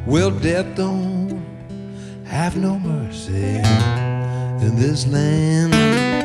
Well, death don't have no mercy in this land.